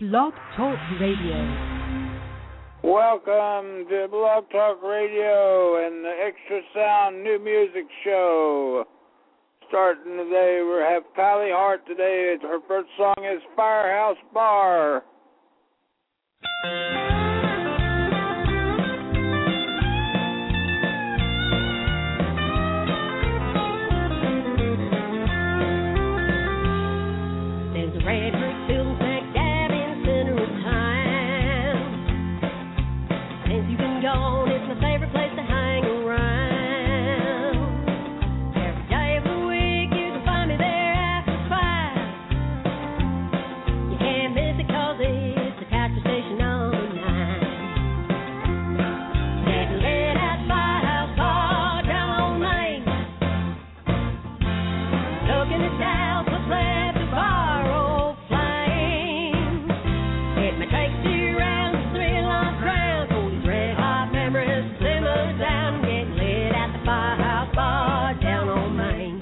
Blog Talk Radio. Welcome to Blog Talk Radio and the Extra Sound New Music Show. Starting today, we have Kylie Hart today. Her first song is Firehouse Bar. There's a red brick building smack dab in the center of town. Since you've been gone, it's my favorite place to hang around. Every day of the week, you can find me there after 5. You can't miss it 'cause it's the country station on the line. Getting lit at Firehouse Bar down on Main. Looking at Dallas, what's left of our old flame. It may take 2 rounds to thrill our crowd. For these red hot memories simmer down. Getting lit at the Firehouse Bar down on Main.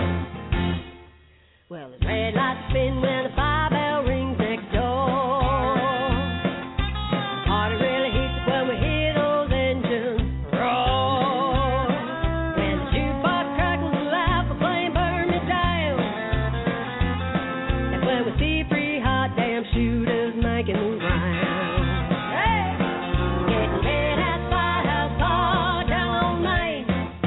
Well, the red lights spin when the fire bell rings next door. The party really heats up when we hear those engines roar. When the jukebox crackles and loud for flame burn me down. That's when we see 3 hot damn shooters making the round. Hey! Getting lit at Firehouse Bar down on Main.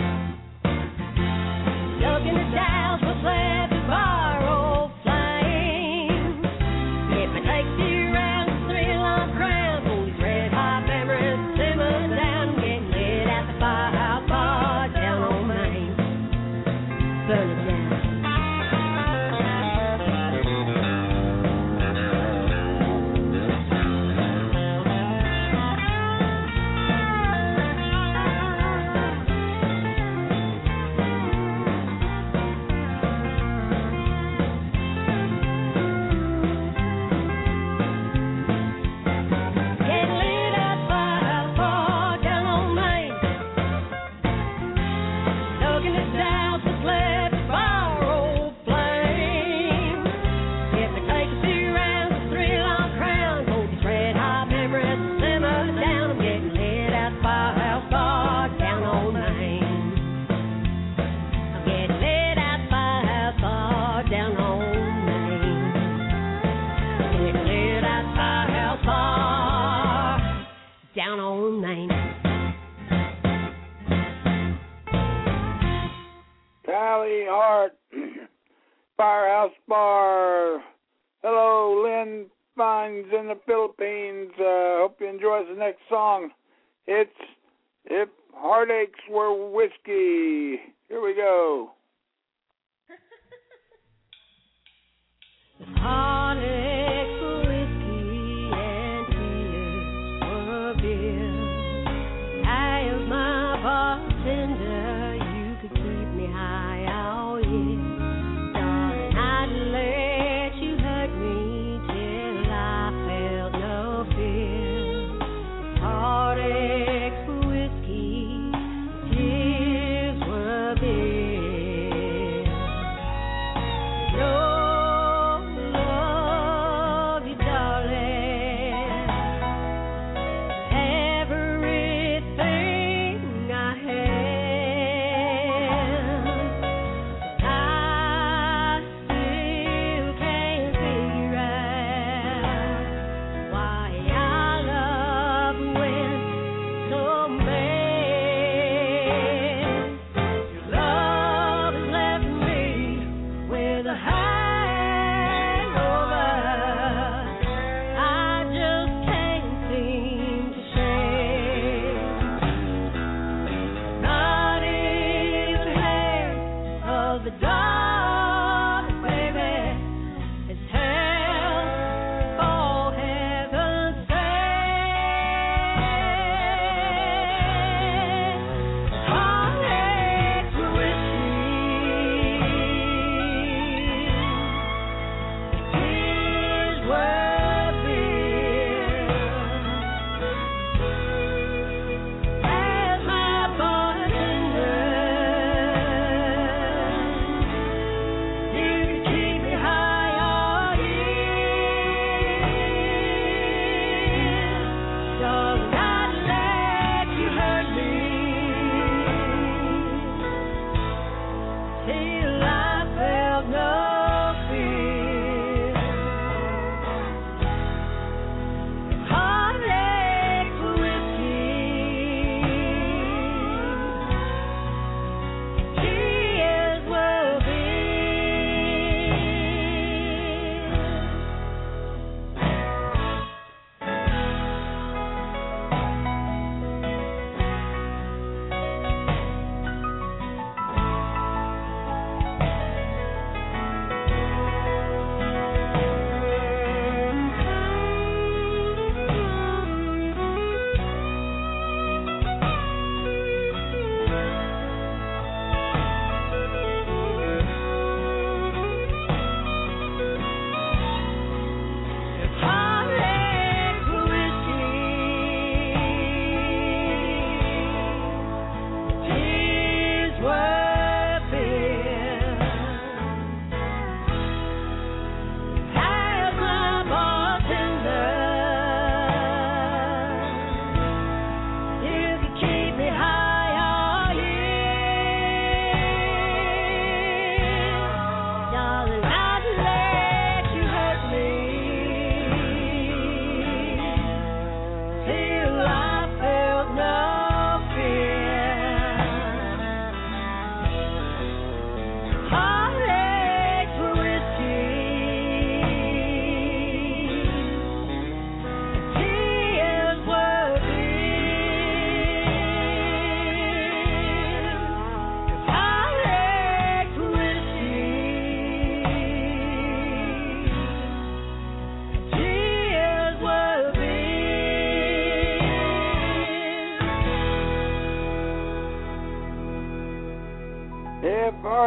Looking at Dallas, what's left of our old flame. It may take 2 rounds to thrill our crowd. For these red hot memories simmer down. Getting lit at the Firehouse Bar down on Main. Burn it down. Getting lit at Firehouse Bar down on Main. Looking at Dallas, what's left of our old flame. It may take 2 rounds to thrill our crowd. For these red hot memories simmer down. I'm getting lit at Firehouse Bar down on Main. I'm getting lit at Firehouse Bar down on Main. Getting lit at Firehouse Bar down on Main. Kylie Hart, Firehouse Bar. Hello, Lynn Fines in the Philippines. Hope you enjoy the next song. It's If Heartaches Were Whiskey. Here we go. Heartaches were whiskey and tears were beer. I was my bartender, you could keep me high all year. Darling, I'd let you hurt me till I felt no fear. Heartaches were whiskey, tears were beer. No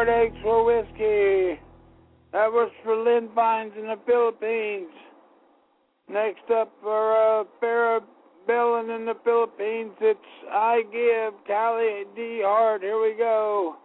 Heartaches for Whiskey. That was for Lynn Vines in the Philippines. Next up for Parabellum in the Philippines, it's I Give, Callie D. Hart. Here we go.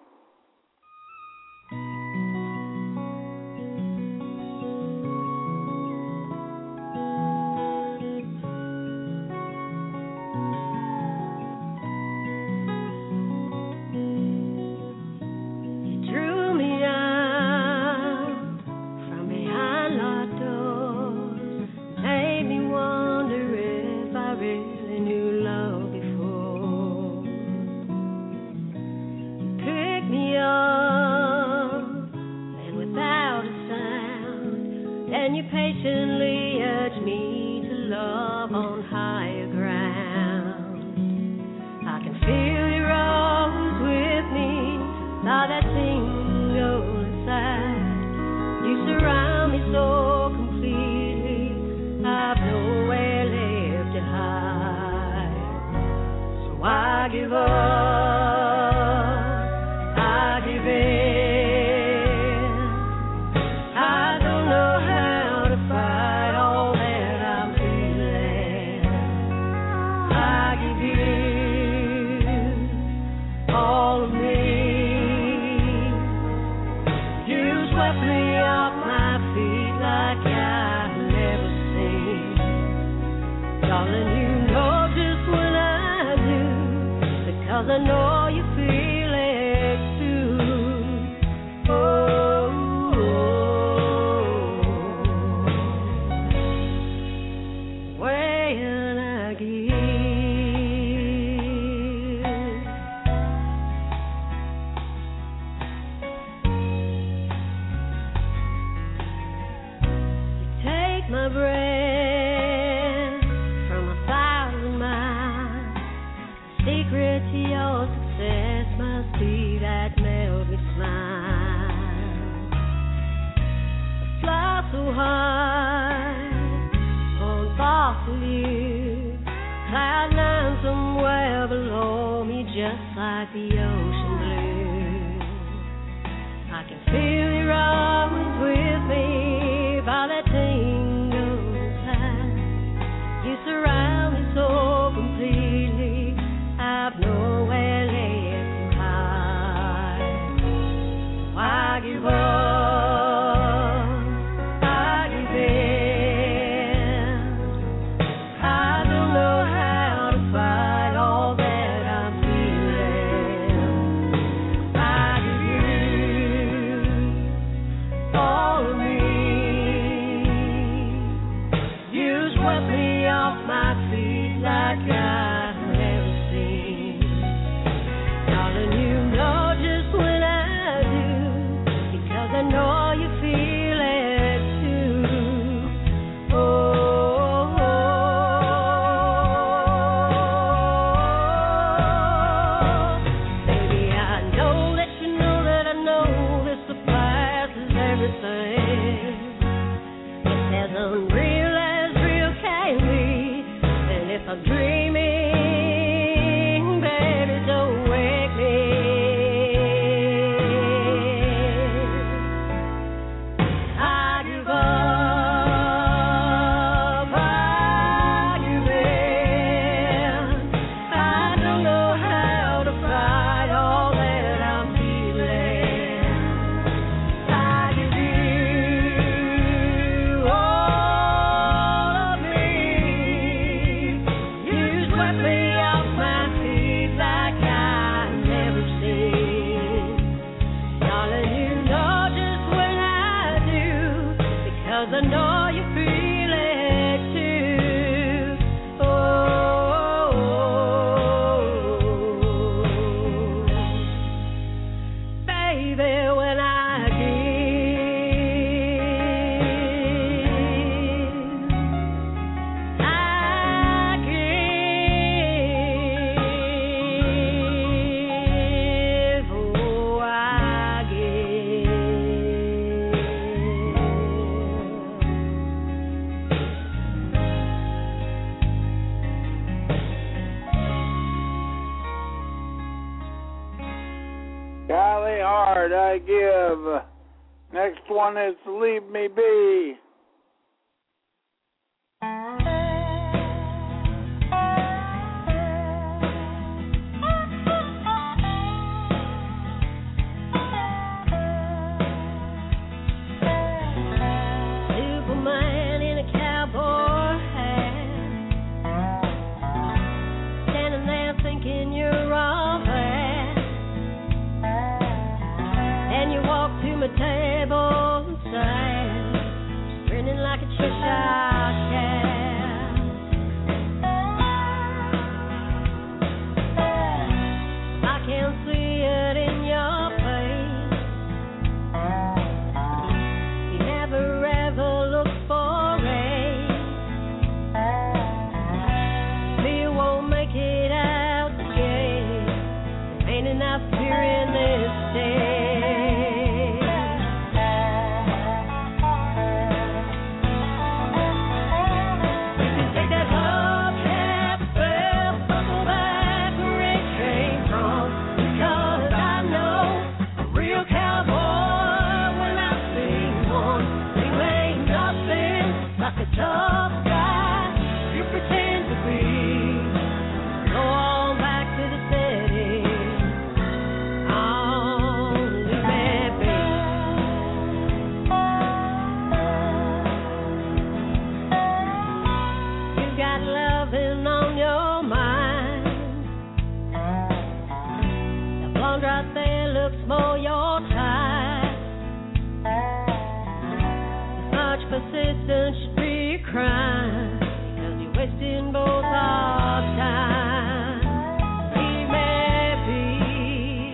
Unreal as real can be, and if I'm dreaming I give. Next one is Leave Me Be. Superman in a cowboy hat, standing there thinking you're all that, and you walk to my table and sad, grinning like a Cheshire cat. I can see it in your face. You never ever look for rain. Me won't make it out the gate. Ain't enough fear in this state. You can take that hubcap, bell, buckle back where it came from, because I know a real cowboy when I see one. You ain't nothing like a tough guy you pretend to be. Go on back to the city. Only baby. You got loving on your mind. The blonde right there looks more your type. Such persistence should be a crime, because you're wasting both our time. Leave me be.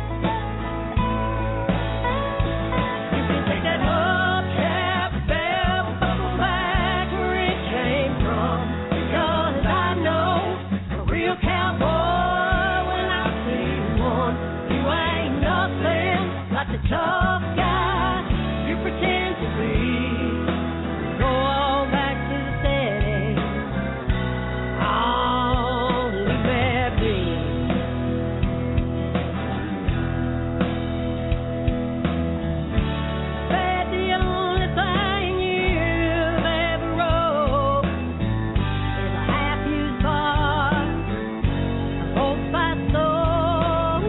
You can take that hubcap, bell, buckle back where it came from, because I know a real cowboy when I see one. You ain't nothing like the tough guy you pretend to be. Go on back to the city. Only baby. Bet the only thing you've ever wrote is a half-used bar, a old-spice soul,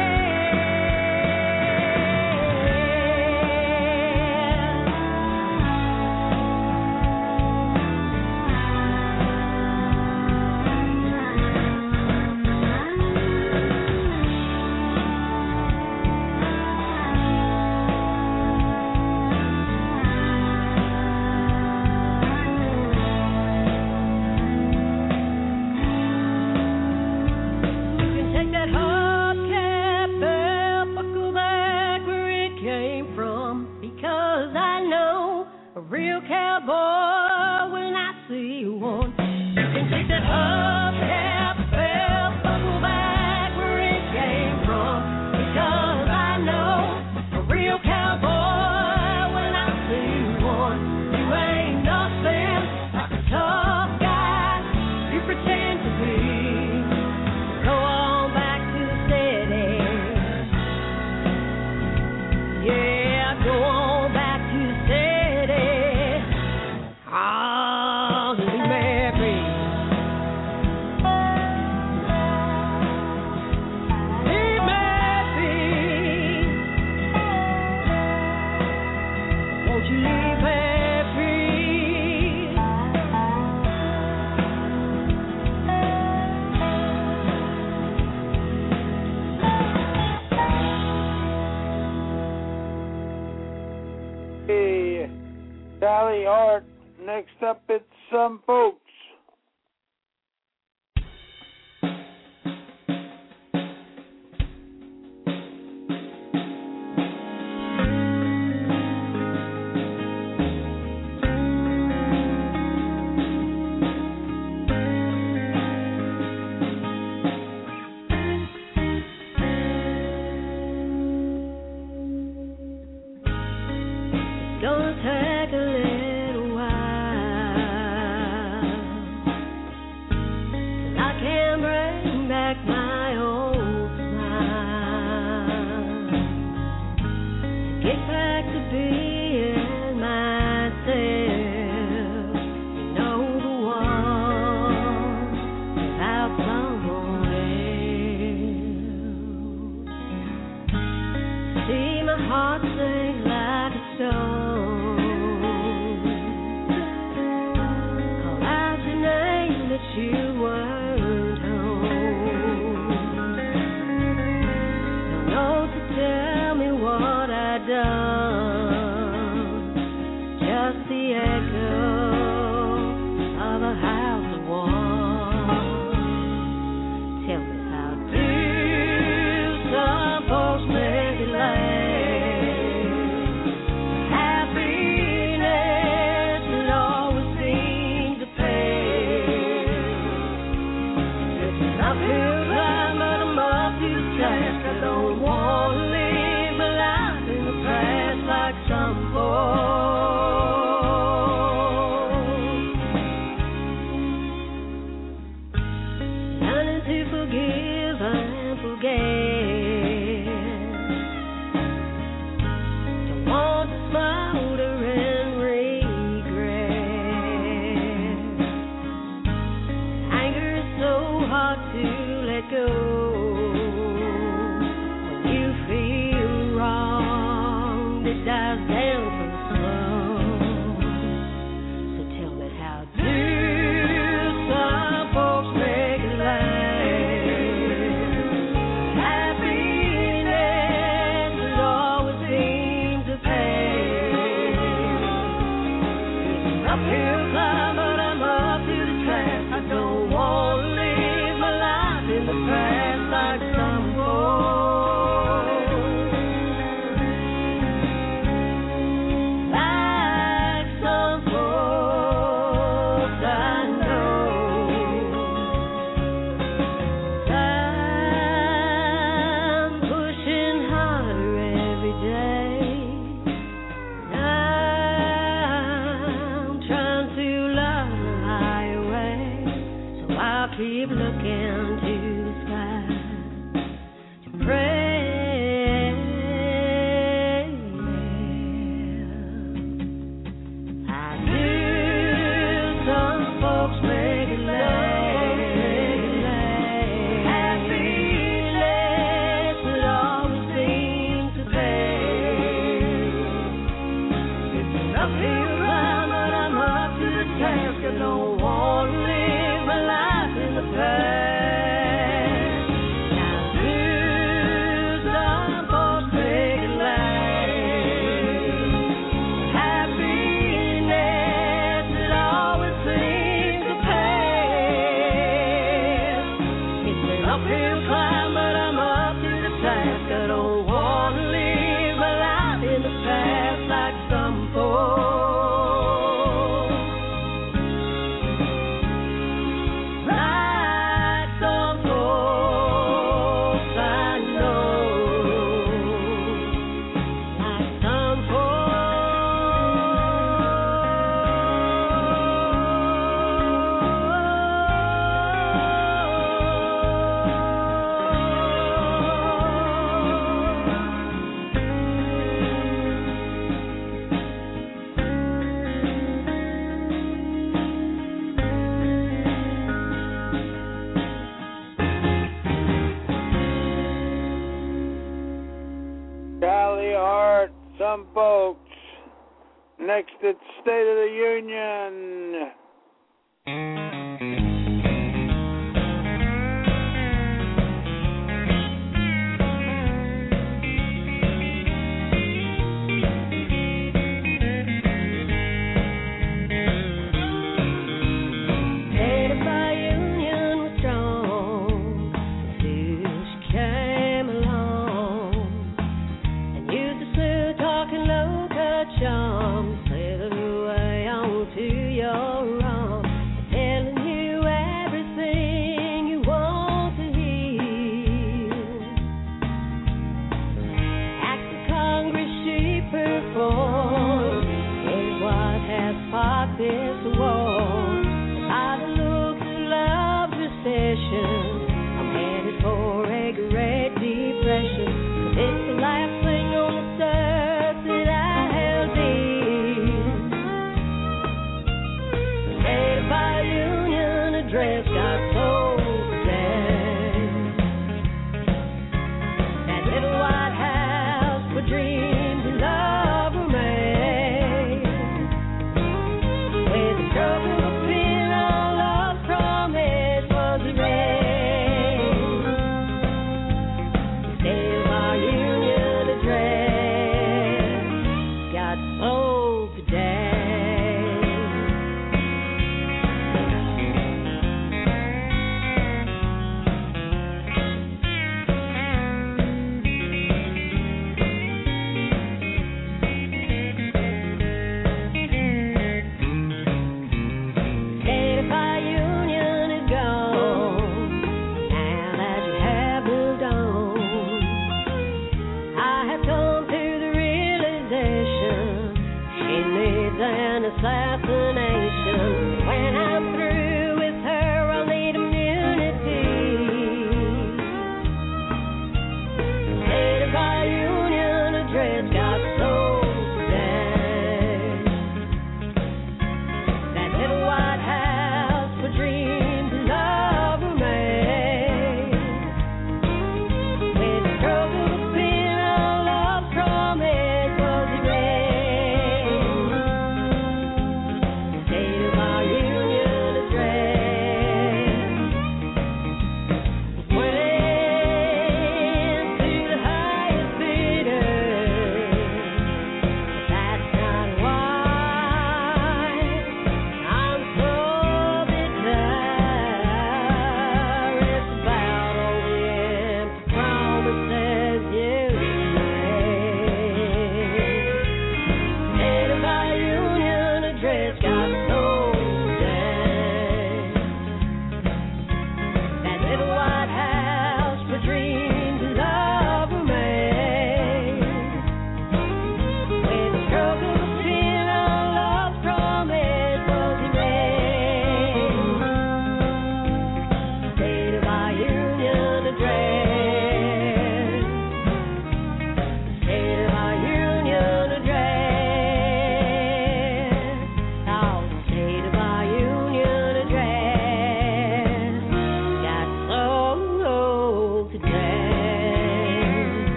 You can take that hubcap, bell, buckle back where it came from, because I know a real cowboy when I see one. You can take that hubcap, bell, buckle back where it came from, because I know a real cowboy when I see one. You ain't nothing like a tough guy you pretend to be. Go on back to the city. Yeah, go on back to the city. Only baby. Leave me be. Won't you leave me be? Hey, Sally Hart. Next up, it's Some Folks. It's gonna take a little while you weren't home. No note to tell me what I'd done. Just the echo of a house of one. Tell me, how do some folks make it last? Happiness will always seem to pass. It's an uphill climb, but I'm up to the task. I don't want to live my life in the past like some folks. Learning to forgive and forget. Don't want to smolder and regret. Anger is so hard to let go. When you feel wrong, it dies down so slow. So tell me, how do some folks make it last? Happiness will always seem to pass. It's an uphill climb, but I'm up to the task. I don't want to live my life in the past like some folks. Like some folks I know. I'm pushing harder every day. I'm trying to learn the higher way. So I'll keep looking to the sky to pray. I do some folks make it last. Happiness would always seem to pass. It's an uphill climb, but I'm up to the task. I don't want to live my life in the past. Now do some folks make it last? Happiness will always seem to pass. It's an uphill climb, but I'm up to the task. I don't want to live my life in the past like some folks. Like some folks I know. Like some Golly Heart, some folks. Next, it's State of the Union. State of the Union was strong until she came along and used a smooth talking, low cut charm to sail her way on to your wrong, telling you everything you want to hear. Acts of Congress she performed is what has sparked this war. By the looks of love recession, I'm headed for a great depression. 'Cause it's the last thing on the earth that I held dear. State of our Union address got so possessed. That little White House for dreams and love were made. With a stroke of a pen, all love promise.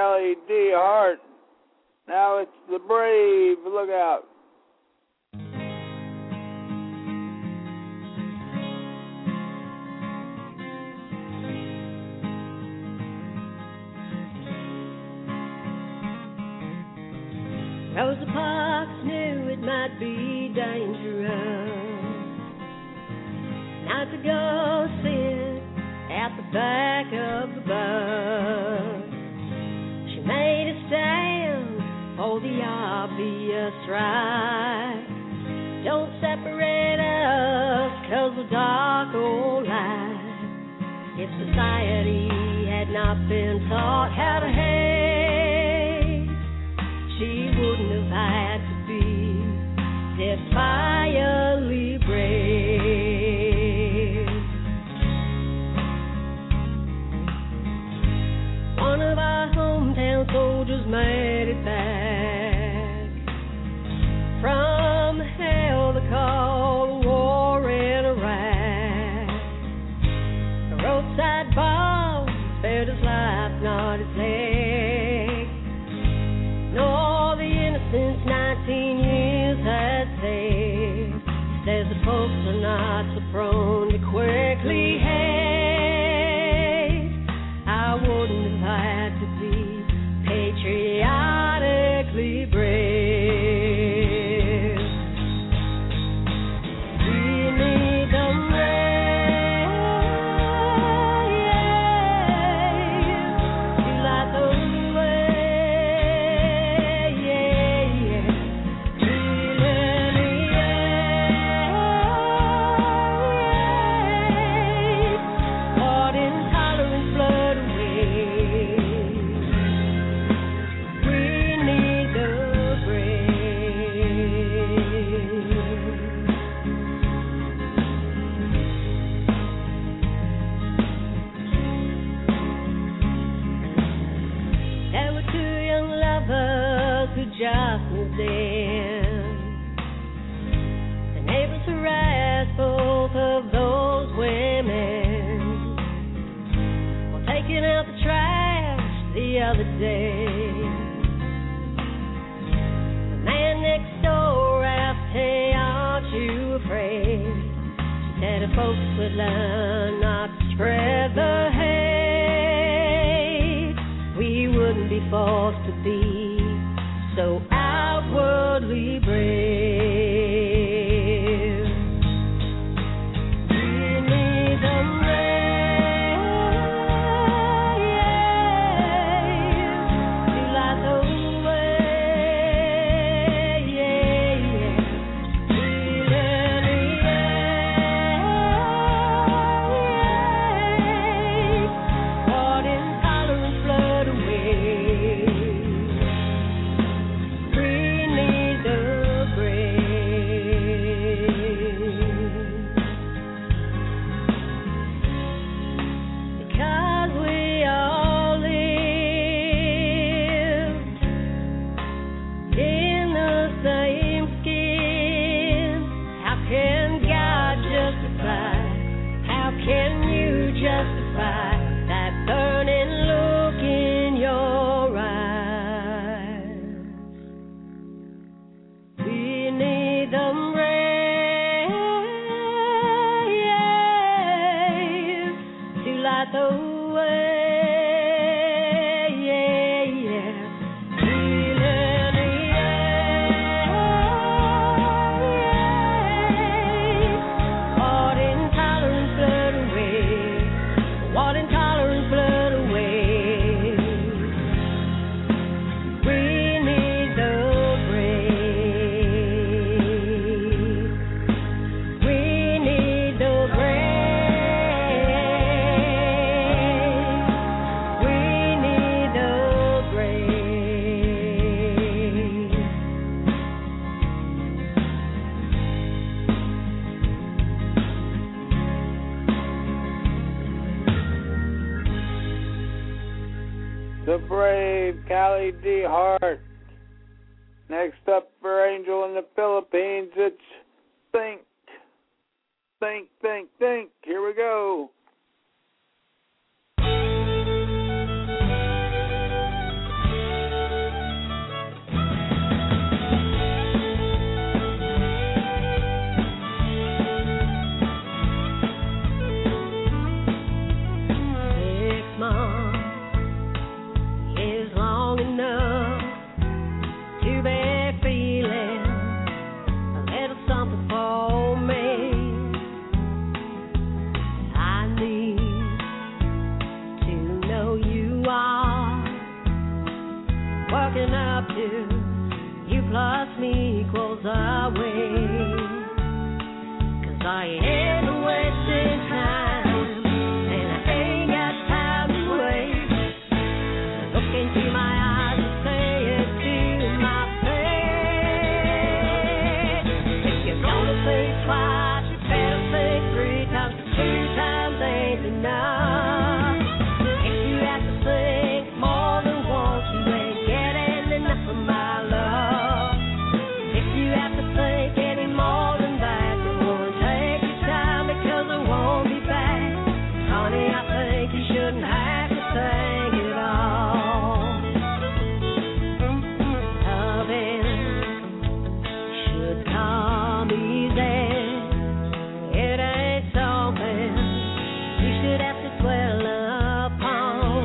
Callie D. Hart. Now it's the Brave. Look out. Rosa Parks knew it might be dangerous not to go sit at the back of the bus. She made a stand for the obvious right. Don't separate us 'cause we're dark or light. If society had not been taught how to hate, she wouldn't have had to be defiantly brave. One of our hometown soldiers made it back from hell they call the war in Iraq. A roadside bomb spared his life, not his leg. Nor the innocence 19 years had saved. He says the folks are not so prone to quickly hate. I wouldn't have had to be patriotically brave. We need them brave to light the way. What intolerance blood away. We need the brave. There were two young lovers who just moved in. The neighbors harassed both of those women while taking out the trash the other day. The man next door asked, "Hey, aren't you afraid?" She said, "If folks would learn not to spread the hate, we wouldn't be forced to be so outwardly brave." We need them brave to light the way. Feel any ache. What intolerance blood away. We need the brave. Because we all lived in the same skin. How can God justify? How can you justify that burning look in your eyes? We need them brave to light the way. Feel any ache. What intolerance blood away. What intolerance blood away. We need the brave. We need the brave. We need the brave. The Brave, Callie D. Hart. Next up for Angel in the Philippines, it's Think. Think, think, think. Here we go. working up to you plus me equals our way. 'Cause I ain't wasting time, and I ain't got time to waste. Look into my eyes and say it to my face. If you're gonna think twice, you better think 3 times, 'cause 2 times ain't enough. If you have to think more than once, you ain't getting enough of my love. If you have to think any more than that, you won't take your time, because I won't be back. Honey, I think you shouldn't have to think it all. Loving should come easy. It ain't something you should have to dwell upon.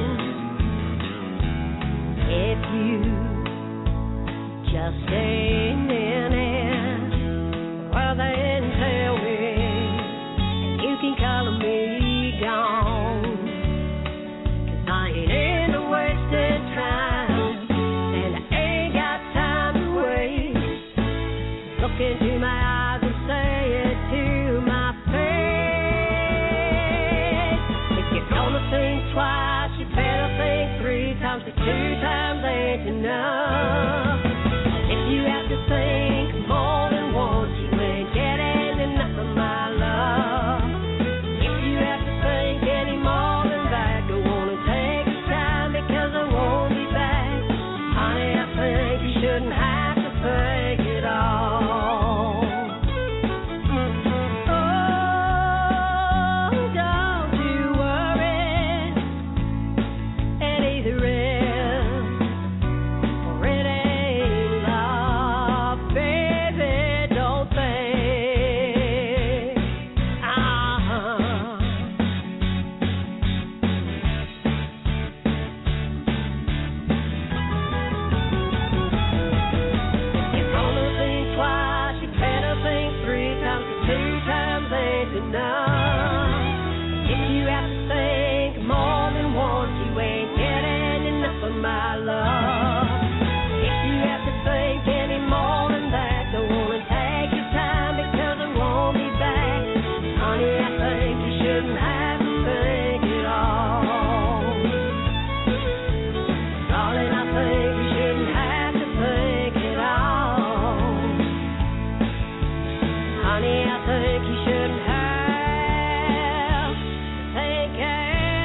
If you just stay in it, well then tell me, you can call me gone. 'Cause I ain't into wasted time, and I ain't got time to waste. Look into my eyes and say it to my face. If you're gonna think twice, you better think 3 times, 'cause 2 times ain't enough. If you have to think more than once, you ain't getting enough of my love. If you have to think any more than that, go on and take your time, because I won't be back. Honey, I think you shouldn't have to think it all. Oh, don't you worry. It either is or it ain't love, baby. Don't think. You're gonna think twice, you better think 3 times, 'cause 2 times ain't enough. If you have to think more than once, you ain't getting enough of my love. If you have to think any more than that, go on and take your time, because I won't be back. Honey, I think you shouldn't have to think it all. Darling, I think you shouldn't have to think it all. Honey, I think you shouldn't have to think it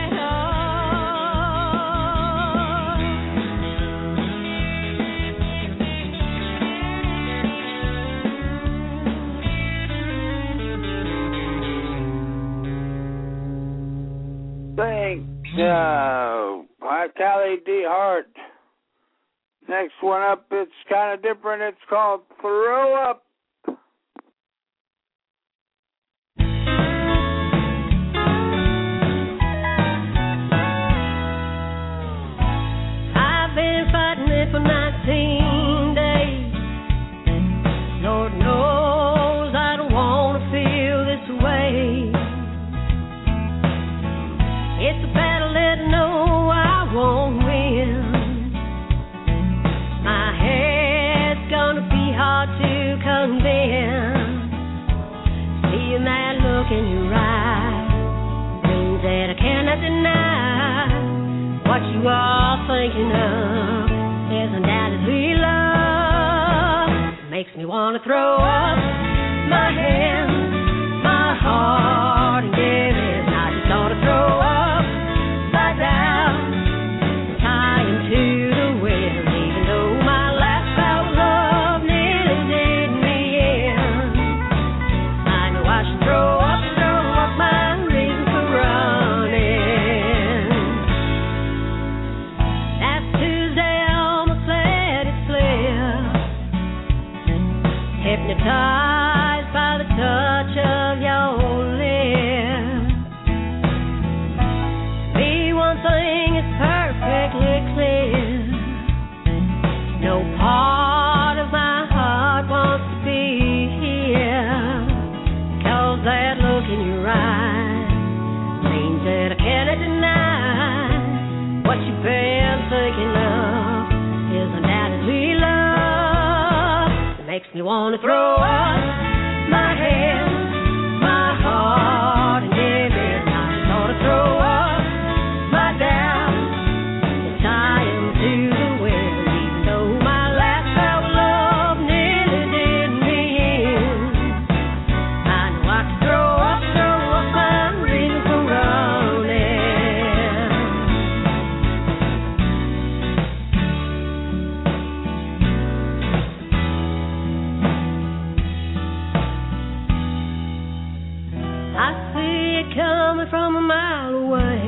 Thanks, High Cali D. Hart. Next one up, it's kind of different. It's called Throw Up. I've been fighting it for 19 days. Lord knows I don't want to feel this way. It's a battle that I know I won't win. My head's gonna be hard to convince. Seeing that look in your eyes means that I cannot deny what you are thinking of is undoubtedly love. Makes me want to throw up my hands, my heart, and give it. I just ought to throw up, lie down, tie into the wind. Even though my last bout of love nearly did me in, I know I should throw up my reason for running. Last Tuesday I almost let it slip. Hypnotized want to throw up my hands, my heart, and everything. I just want to throw up my doubts and tie 'em to the well, even though my last spell of love nearly did me in. I know I can throw up my reason for running. I see it coming from a mile away.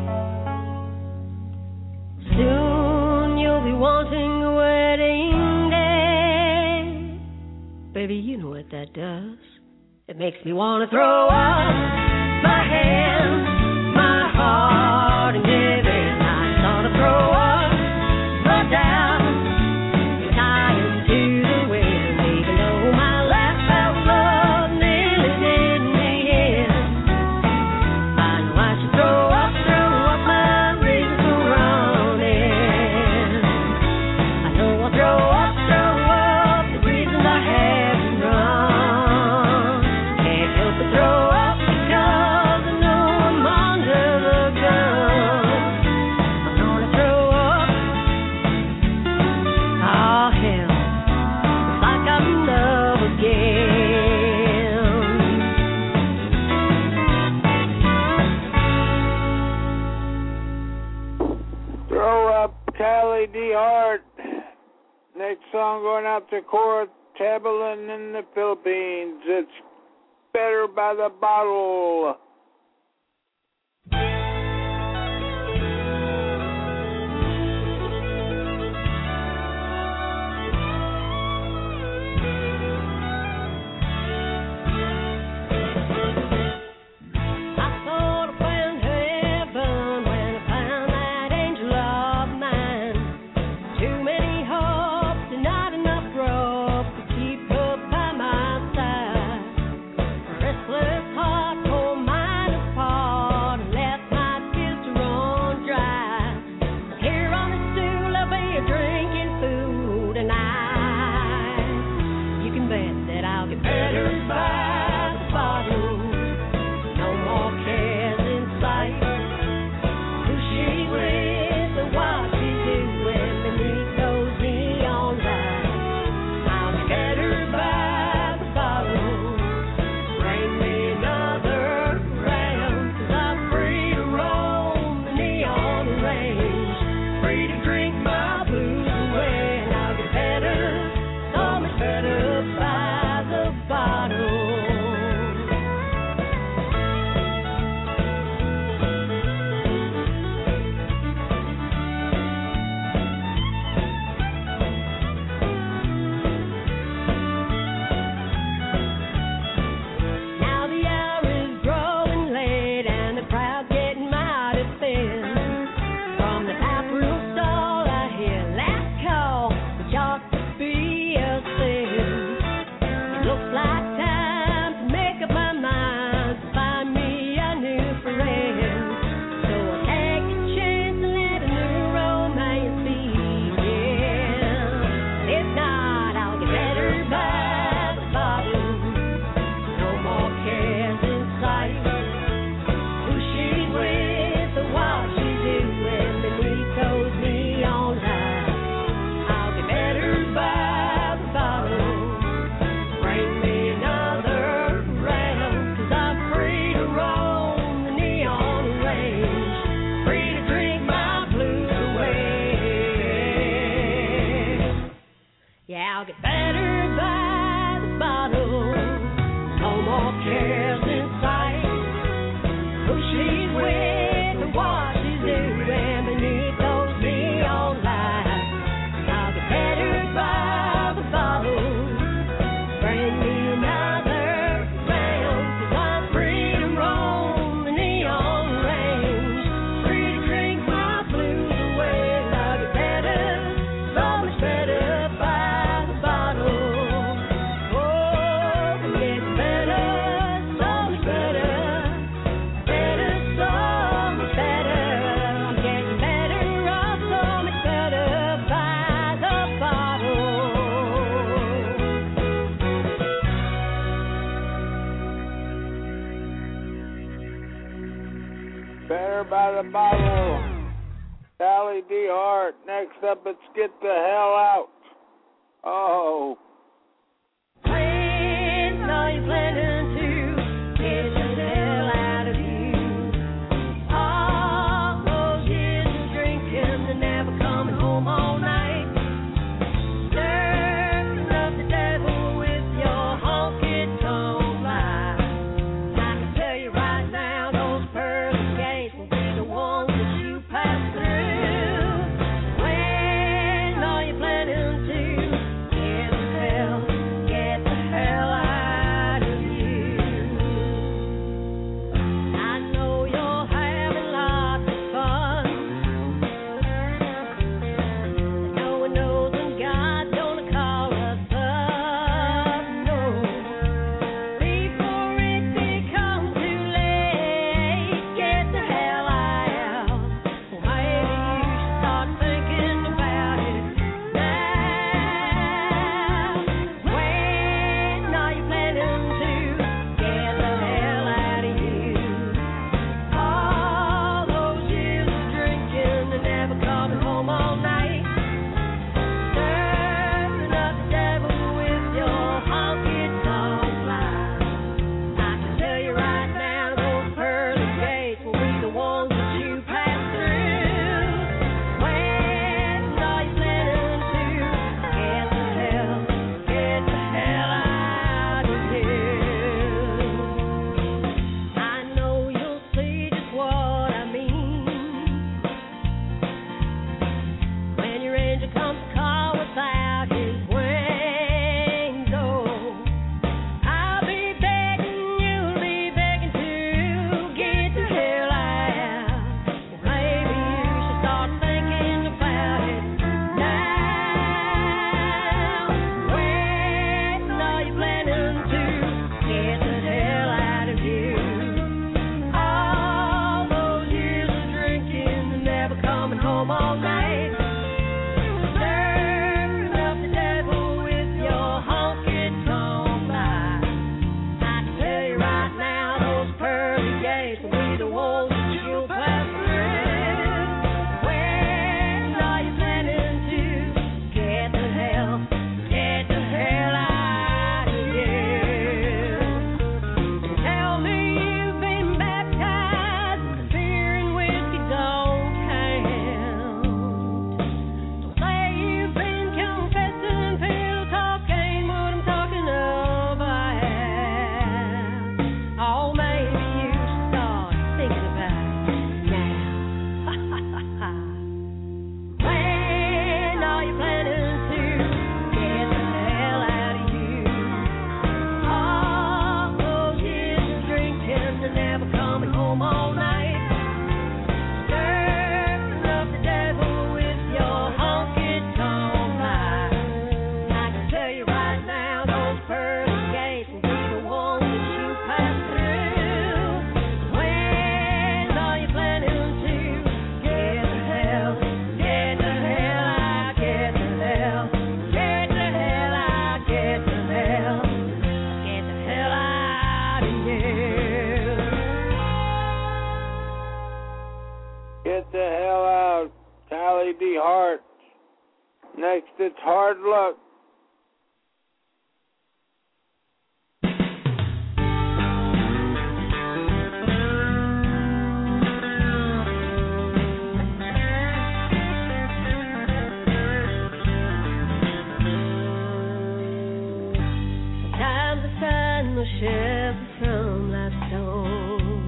Soon you'll be wanting a wedding day. Baby, you know what that does. It makes me want to throw up my hands, my heart, and everything. I just want to throw up my doubts and tie 'em to the well, even though my last spell of love nearly did me in. I know I should throw up my reason for running. I know I'll throw up the reasons I haven't run. Can't help but throw up because I know I'm under the gun. I'm gonna throw up. Oh hell, it's like I'm in love again. Throw up Callie D. Hart. Next song going out to Cora Tabalin in the Philippines. It's Better by the Bottle. I thought I found heaven when I found that angel of mine. Too many hopes and not enough rope to keep her by my side. Restless heart tore mine apart and left my tears to run dry. Here on the stool I'll be a drinking fool tonight. You can bet that I'll get better by the bottle. No more cares in sight. Who she with and what she's doing beneath those neon lights. I'll get better by the bottle. Bring me another round, 'cause I'm free to roam the neon range. Free to drink my blues away, and I'll get better, so much better by the bottle. Now the hour is growing late and the crowd's getting mighty thin. From the bathroom stall I hear last call, which ought to be a sin. It looks like time to make up my mind to find me a new friend. So I'll take a chance and let a new romance begin. If not, I'll get better by the bottle. No more cares in sight. Who she's with or what she's doing beneath those neon lights. I'll get better by the bottle. Bring me another round, 'cause I'm free to roam the neon range. Free to drink my blues away. Yeah, I'll get better by the bottle. No more cares in sight. Who she's with and what she's doing beneath those neon lights. I'll get better by the bottle. Bring me another round, 'cause I'm free to roam the neon range. Free to drink my blues away. I'll get better, so much better by the bottle. Oh, by the bottle. Sally D. Hart. Next up, it's Get the Hell Out. Oh. When are you planning to get the hell out of you? All those years of drinking and never coming home all night. Stirring up the devil with your honky-tonk lies. I can tell you right now, those pearly gates will be the ones that you pass through. When are you planning to get the hell out of you? I know you're having lots of fun. No one knows when God's gonna call us up. No, before it becomes too late, get the hell out. Well, maybe you should start thinking about it now. When are you planning to get the hell out of you? All those years of drinking and never coming home all night. Stirring up the devil with your honky-tonk lies. I can tell you right now, those pearly gates will be the ones that you pass through. When are you planning to get the hell out of here? I know you'll see just what I mean. When your engine comes to call without his wings, oh, I'll be begging, you'll be begging to get the hell out. Well, maybe you should start thinking about it now. When are you planning to get the hell out of you? All those years of drinking and never coming home all night. Stirring up the devil with your honky-tonk lies. I can tell you right now, those pearly gates will be the ones that you'll pass through. When are you planning to get the hell out of here? Tell me you've been baptized, beer and whiskey don't count. Don't say you've been confessing, pillow talk ain't what I'm talking about. Oh, maybe you should start thinking about it now. When are you planning to get the hell out of you? All those years of drinking and never coming home all night. Stirring up the devil with your honky-tonk lies. I can tell you right now, those pearly gates will be the ones that you pass through. When are you planning to get the hell out, get the hell out, get the hell out of here? Get the hell out. Sally D. Hart. Next, it's Hard Luck. Sometimes the sun will shiver from life's stone.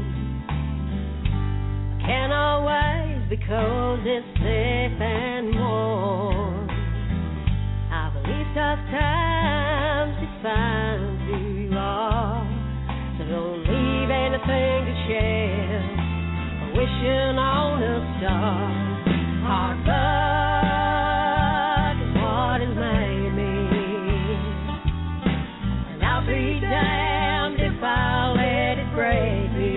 Can't always because it's safe and warm. I believe tough times define who you are. So don't leave anything to share or wishing on a star. Hard luck is what has made me, and I'll be damned if I'll let it break me.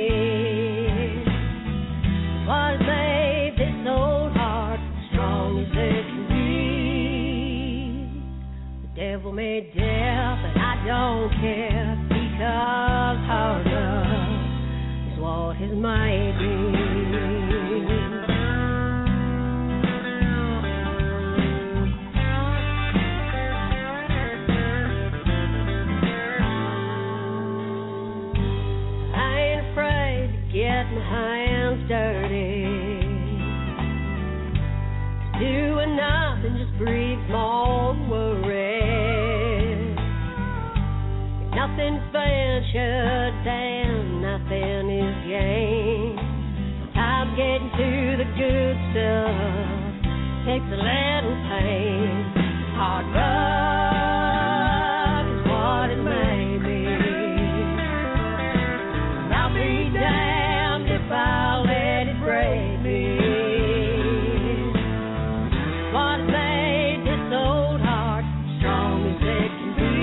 What has made this old heart strong as it can be? The devil made death, but I don't care, because hard luck is what has made me. shut down, nothing is gained. Time getting to the good stuff takes a little pain. Hard luck is what it may be. I'll be damned if I'll let it break me. What made this old heart strong as it can be?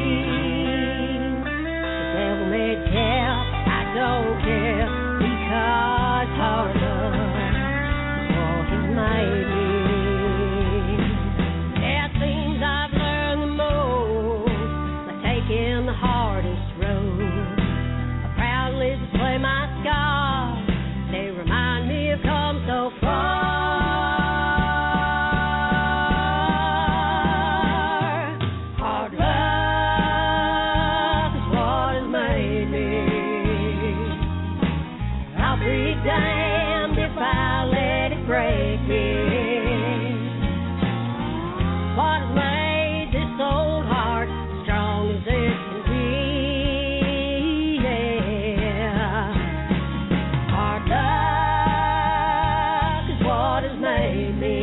The devil may tell, I don't care, because hard luck is what has made me. Yeah, it seems I've learned the most by taking the hardest road. I proudly display my scars, they remind me of come so far. Hard luck is what has made me. I'll be damned if I let it break me. What has made this old heart strong as it can be? Yeah. Hard luck is what has made me.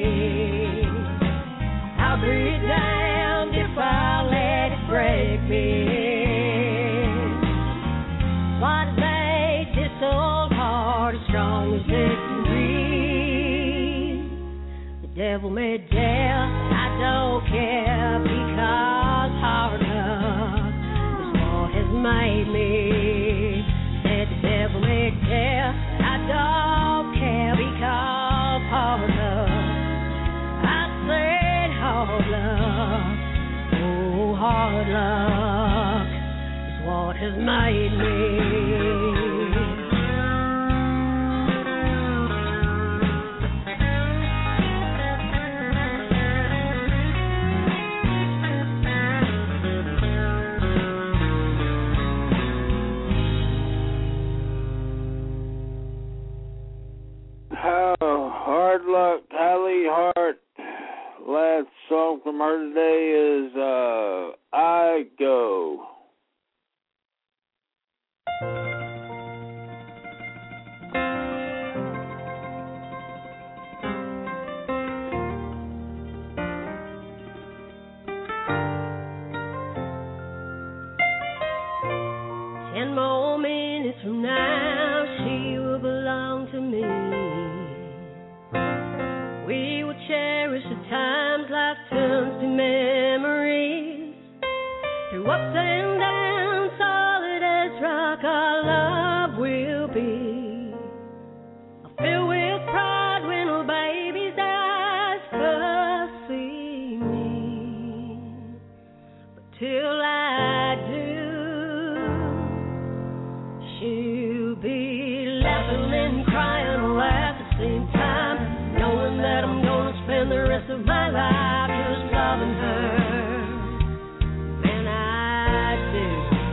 I'll be damned if I let it break me. What has made this old heart as strong as it can be? The devil may tell, I don't care, because hard luck is what has made me. Said the devil may tell, I don't care, because hard luck. I said hard luck, oh hard luck is what has made me. Oh, hard luck, Hallie Hart. Last song from her today is I Go. Ten more minutes from now, she will belong to me. We will cherish the times life turns to memories. Through ups and downs, solid as rock, our love will be. I'll fill with pride when a baby's eyes first see me. But till I do, she'll be laughing and crying all at the same time, knowing that I'm gonna spend the rest of my life just loving her. Man, I do.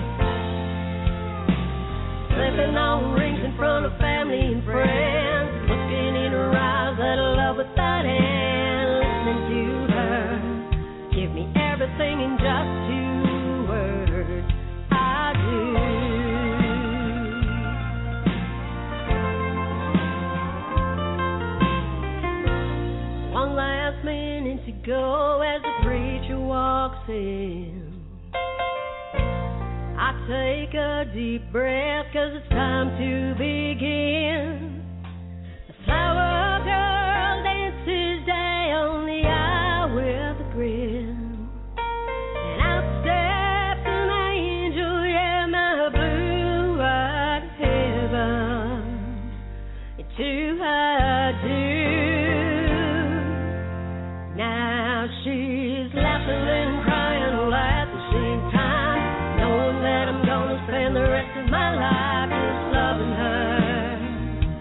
Slipping on rings in front of family and friends, looking in her eyes at a love without end, listening to her give me everything in just 2 words. I do. One last minute to go as the preacher walks in. I take a deep breath, 'cause it's time to begin. The flower girl dances down the aisle with a grin. And out steps an angel, yeah, my blue-eyed heaven, into her do. Now she's laughing and crying all at the same time, knowing that I'm gonna spend the rest of my life just loving her.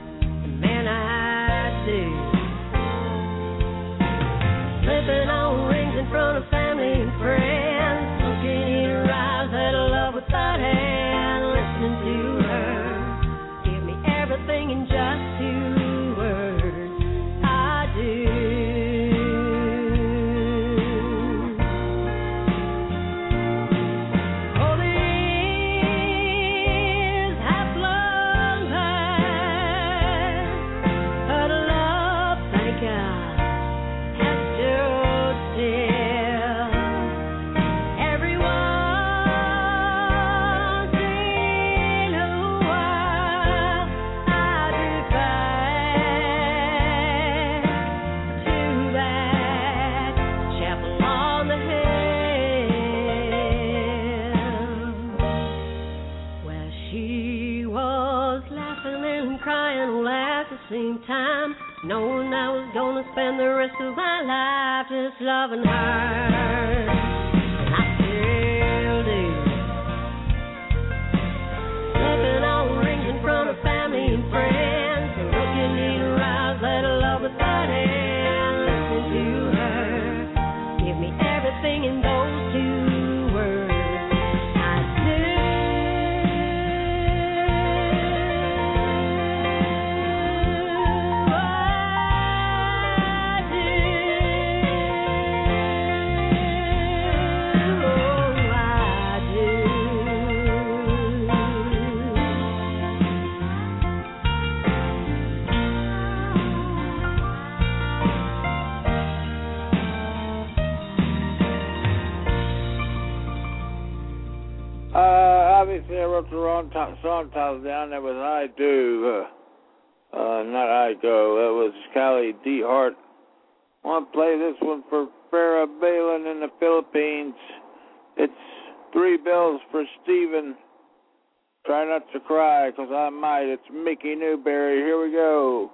same time, knowing I was gonna spend the rest of my life just loving her. And I still do. Slipping on rings in front of family and friends, looking in her eyes, let her love without end. Listen to her, give me everything in those two words. I do. Obviously, I wrote the wrong song title down. That was I Do, not I Go. That was Callie D. Hart. I want to play this one for Farrah Balin in the Philippines. It's 3 bells for Steven. Try not to cry, 'cause I might. It's Mickey Newberry. Here we go.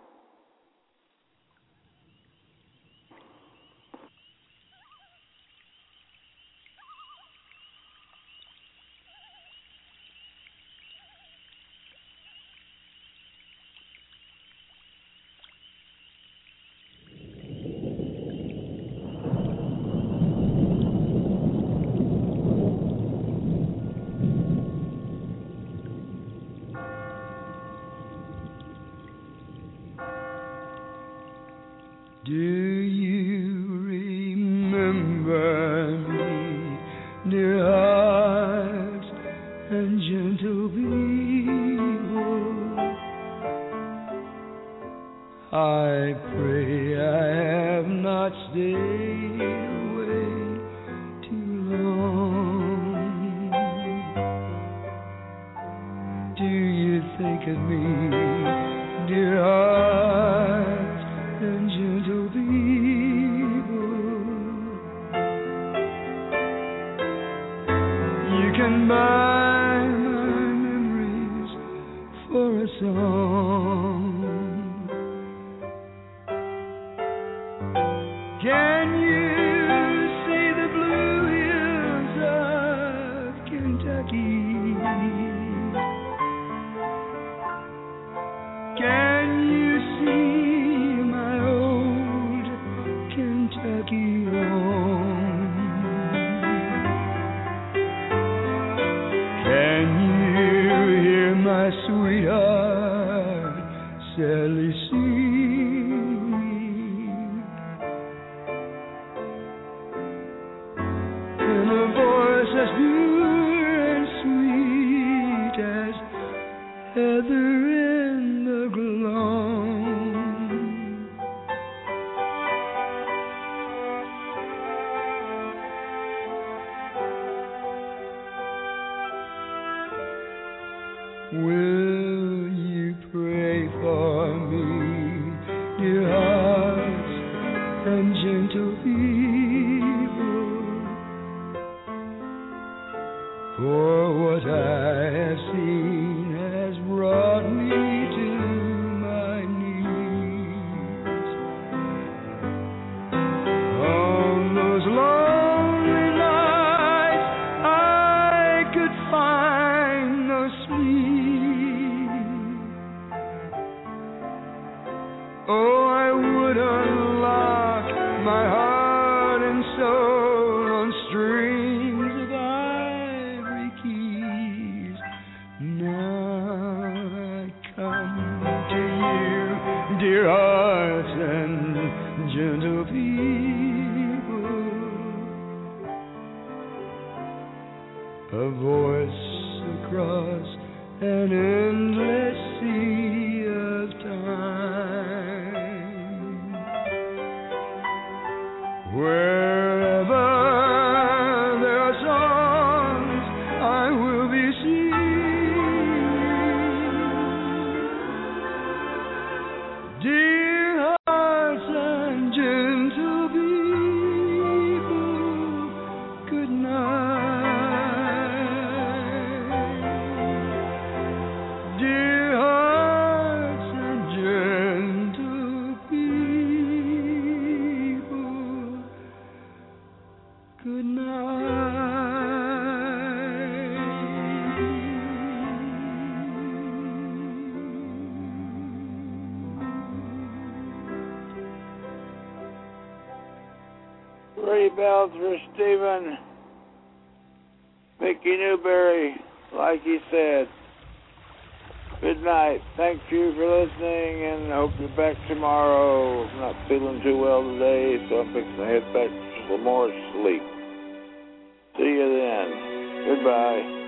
Do you remember me, dear hearts and gentle people? I pray I have not stayed away too long. Do you think of me, dear hearts and gentle people? You can buy my memories for a song. Can you see the blue hills of Kentucky? Can you see my old Kentucky home? Can you hear my sweetheart Sally sing in a voice as pure and sweet as heather in the gloam? Will you pray for me, dear hearts and gentle people? For what I have seen has brought me to my knees. On those lonely nights I could find no sleep. Oh, I would unlock my heart and soul on strings of ivory keys. Now I come to you, dear hearts and gentle people. A voice across an endless sea of time. Wherever there are songs, I will be singing. Dear hearts and gentle people, good night. Dear hearts Good night. Pretty bells for Stephen. Mickey Newberry, like he said. Good night. Thank you for listening, and I hope you're back tomorrow. I'm not feeling too well today, so I'm fixing to head back to some more sleep. See you then. Goodbye.